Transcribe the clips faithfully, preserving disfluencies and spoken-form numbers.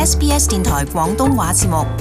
S B S 電台廣東話節目。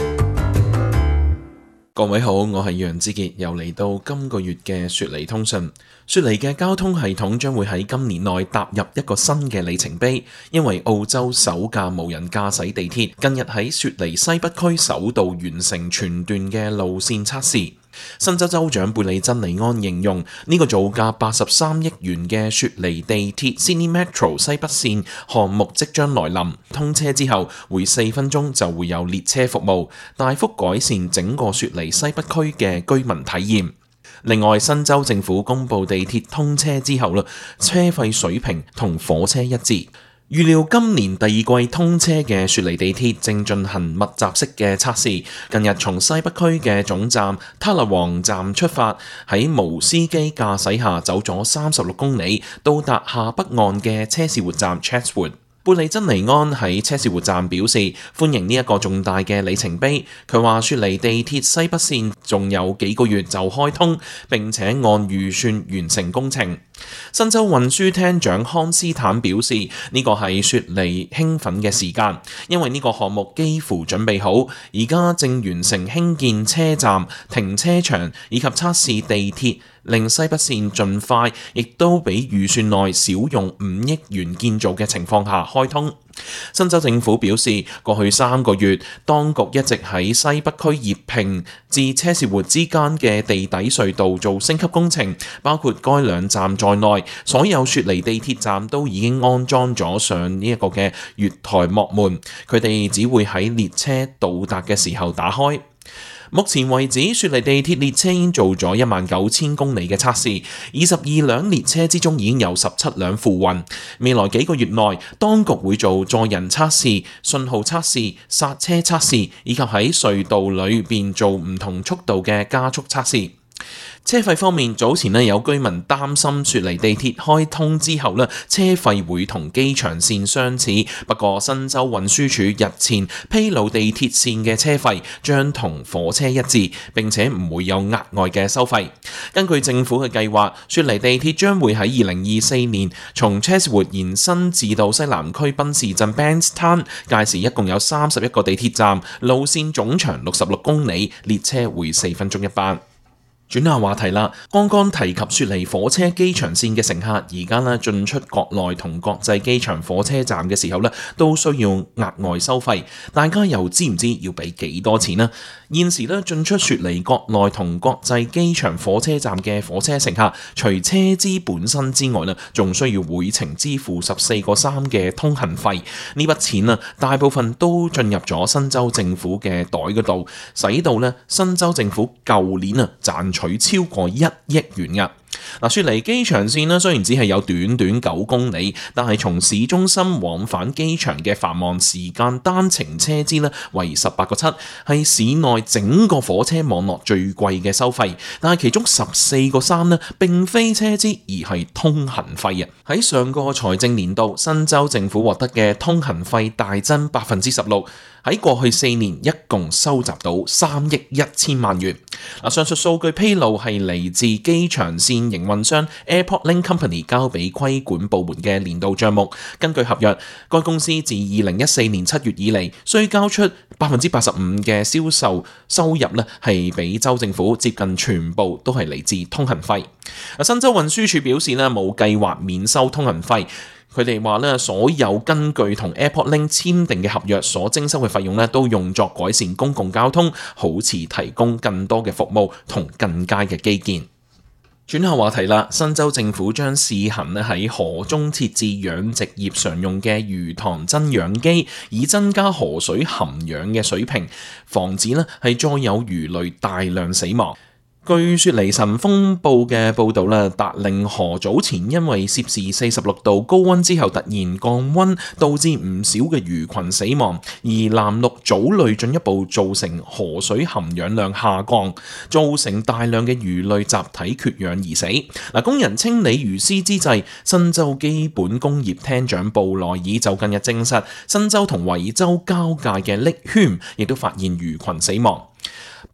各位好，我係楊志傑，又嚟到今個月嘅雪梨通訊。雪梨嘅交通系統將會喺今年內踏入一個新嘅里程碑，因為澳洲首架無人駕駛地鐵近日喺雪梨西北區首度完成全段嘅路線測試。新州州長貝利珍尼安形容呢個造價八十三億元嘅雪梨地鐵 Sydney Metro 西北線項目即將來臨，通車之後會四分鐘就會有列車服務，大幅改善整個雪梨西北區嘅居民體驗。另外，新州政府公布地鐵通車之後啦，車費水平同火車一致。預料今年第二季通車嘅雪梨地鐵正進行密集式嘅測試。近日從西北區嘅總站塔勒王站出發，喺無司機駕駛下走咗三十六公里，到達下北岸嘅車士活站 Chatswood。貝利珍尼安喺車士活站表示歡迎呢一個重大嘅里程碑。佢話雪梨地鐵西北線仲有幾個月就開通，並且按預算完成工程。新州運輸廳長康斯坦表示呢個係雪梨興奮嘅時間，因為呢個項目幾乎準備好，而家正完成興建車站、停車場以及測試地鐵，令西北線盡快，亦都比預算內少用五億元建造嘅情況下開通。新州政府表示，過去三個月，當局一直喺西北區葉坪至車士活之間嘅地底隧道做升級工程，包括該兩站在內，所有雪梨地鐵站都已經安裝咗上呢一個嘅月台幕門，佢哋只會喺列車到達嘅時候打開。目前為止，雪梨地鐵列車已經做咗一萬九千公里嘅測試，二十二輛列車之中已經有十七輛付運。未來幾個月內，當局會做載人測試、信號測試、剎車測試，以及喺隧道裏邊做唔同速度嘅加速測試。車費方面，早前呢有居民擔心雪梨地鐵開通之後呢，車費會同機場線相似。不過新州運輸署日前披露地鐵線嘅車費將同火車一致，並且唔會有額外嘅收費。根據政府嘅計劃，雪梨地鐵將會喺二零二四年從 Chatswood 延伸至到西南區賓士鎮 Bankstown， 屆時一共有三十一個地鐵站，路線總長六十六公里，列車會四分鐘一班。轉下話題啦，剛剛提及雪梨火車機場線嘅乘客，而家呢進出國內同國際機場火車站嘅時候呢，都需要額外收費。大家又知唔知要俾幾多錢呢？現時呢進出雪梨國內同國際機場火車站嘅火車乘客，除車資本身之外呢，仲需要每程支付十四個三嘅通行費。呢筆錢啊，大部分都進入咗新州政府嘅袋嗰度，使到呢新州政府舊年啊賺取超過一億元㗎。嗱，雪梨機場線呢雖然只係有短短九公里，但係從市中心往返機場嘅繁忙時間單程車資呢為十八個七，係市內整個火車網絡最貴嘅收費。但係其中十四個三呢並非車資，而係通行費啊！喺上個財政年度，新州政府獲得嘅通行費大增百分之十六。喺過去四年一共收集到三億一千萬元。嗱，上述數據披露係嚟自機場線營運商 Airport Link Company 交俾規管部門嘅年度帳目。根據合約，該公司自二零一四年七月以嚟，需交出百分之八十五嘅銷售收入咧，係俾州政府，接近全部都係嚟自通行費。新州運輸署表示咧，冇計劃免收通行費。佢哋話咧，所有根據同 Airport Link 簽訂嘅合約所徵收嘅費用咧，都用作改善公共交通，好似提供更多嘅服務同更佳嘅基建。轉下話題啦，新州政府將試行咧喺河中設置養殖業常用嘅魚塘增氧機，以增加河水含氧嘅水平，防止咧係再有魚類大量死亡。據雪梨晨風報嘅報導啦，達令河早前因為攝氏四十六度高溫之後突然降溫，導致唔少嘅魚群死亡，而藍綠藻類進一步造成河水含氧量下降，造成大量嘅魚類集體缺氧而死。嗱，工人清理魚屍之際，新州基本工業廳長布萊爾就近日證實，新州同維州交界嘅瀝圈亦都發現魚群死亡。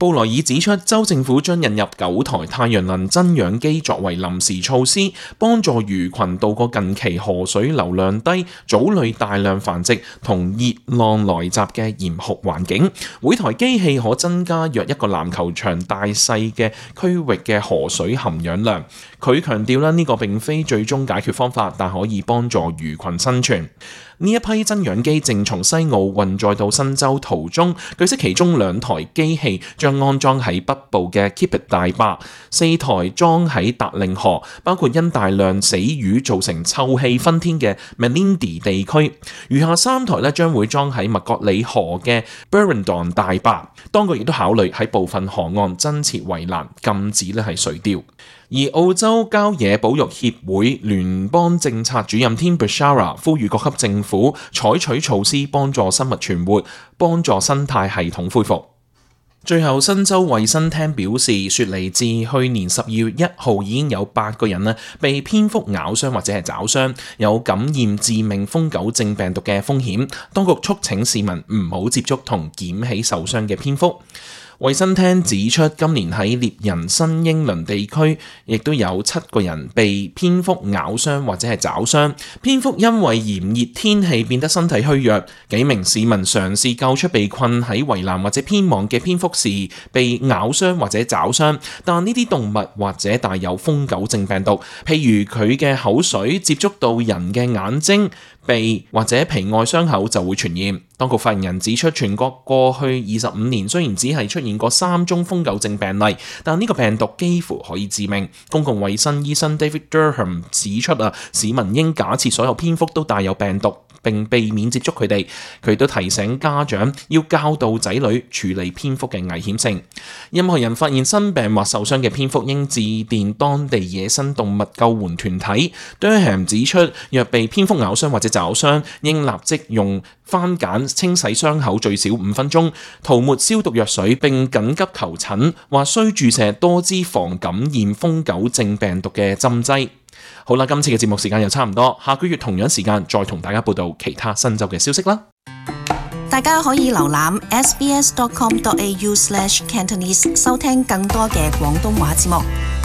布萊爾指出，州政府將引入九台太陽能增氧機作為臨時措施，幫助魚群渡過近期河水流量低、藻類大量繁殖同熱浪來襲嘅嚴酷環境。每台機器可增加約一個籃球場大細嘅區域嘅河水含氧量。佢強調啦，呢個並非最終解決方法，但可以幫助魚群生存。呢一批增氧機正從西澳運載到新州途中，據悉其中兩台機器將安裝喺北部嘅 Kipit 大壩，四台裝喺達令河，包括因大量死魚造成臭氣熏天嘅 Malindi 地區。餘下三台咧將會裝喺麥角里河嘅 Burrendong 大壩。當局亦都考慮喺部分河岸增設圍欄，禁止咧係垂釣。而澳洲郊野保育協會聯邦政策主任 Tim Bashara 呼籲各級政府採取措施幫助生物存活，幫助生態系統恢復。最後，新州衛生廳表示，雪梨自去年十二月一號已經有八個人咧被蝙蝠咬傷或者係爪傷，有感染致命瘋狗症病毒嘅風險。當局促請市民唔好接觸同撿起受傷嘅蝙蝠。衛生廳指出，今年喺獵人新英倫地區，亦都有七個人被蝙蝠咬傷或者係爪傷。蝙蝠因為炎熱天氣變得身體虛弱，幾名市民嘗試救出被困喺圍欄或者偏網嘅蝙蝠時，被咬傷或者爪傷。但呢啲動物或者帶有瘋狗症病毒，譬如佢嘅口水接觸到人嘅眼睛、鼻或者皮外傷口就會傳染。當局發言人指出，全國過去二十五年雖然只係出現過三宗瘋狗症病例，但呢個病毒幾乎可以致命。公共衛生醫生 David Durham 指出啊，市民應假設所有蝙蝠都帶有病毒，並避免接觸佢哋。佢都提醒家長要教導仔女處理蝙蝠嘅危險性。任何人發現生病或受傷嘅蝙蝠，應致電當地野生動物救援團體。Durham 指出，若被蝙蝠咬傷或者爪傷，應立即用番梘清洗傷口最少五分鐘，塗抹消毒藥水，並緊急求診，或需注射多支防感染瘋狗症病毒嘅針劑。好啦，今次嘅節目時間又差唔多，下個月同樣時間再同大家報道其他新州嘅消息啦。 大家可以瀏覽 s b s dot com dot a u slash cantonese 收聽更多嘅廣東話節目。